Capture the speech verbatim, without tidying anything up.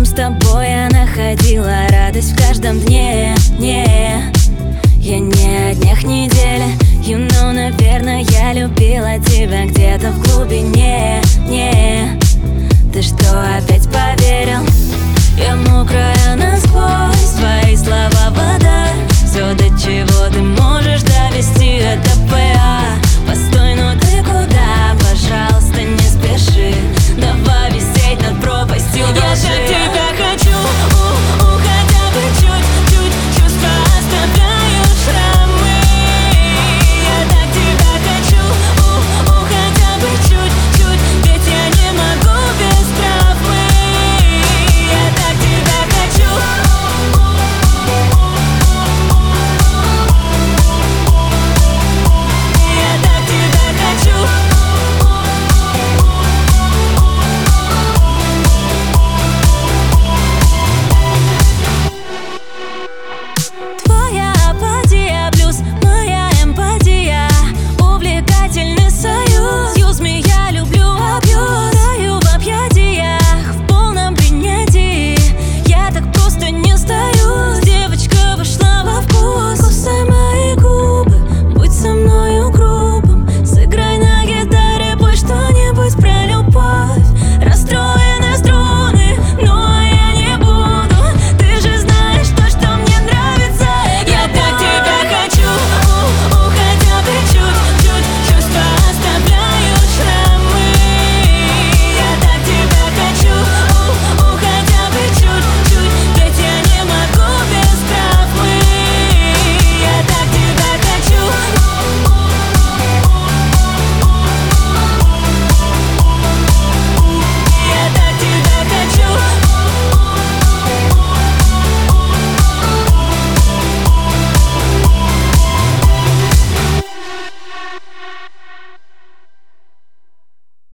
С тобой я находила радость в каждом дне, не. Я не о днях недели, you know, наверное, я любила тебя где-то в глубине, не. Ты что, опять поверил? Я мокрая насквозь, твои слова вода. Все, до чего ты можешь.